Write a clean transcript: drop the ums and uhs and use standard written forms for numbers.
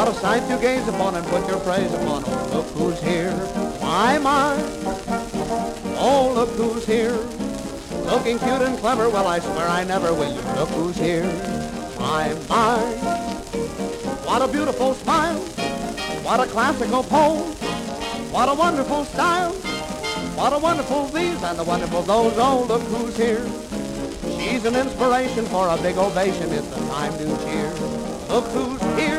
What a sight to gaze upon and put your praise upon. Oh, look who's here. My. Oh, look who's here. Looking cute and clever, well, I swear I never will. You look who's here. My. What a beautiful smile. What a classical pose. What a wonderful style. What a wonderful these and the wonderful those. Oh, look who's here. She's an inspiration for a big ovation. It's the time to cheer. Look who's here.